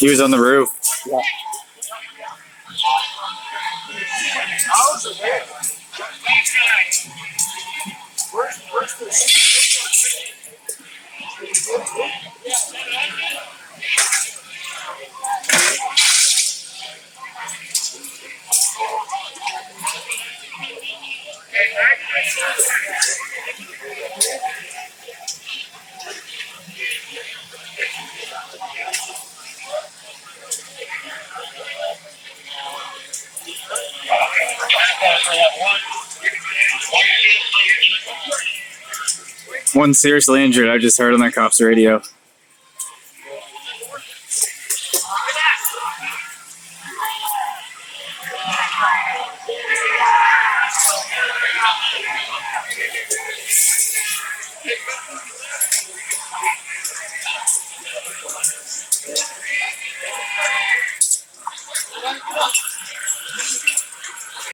He was on the roof. Yeah. One seriously injured. I just heard on the cops' radio.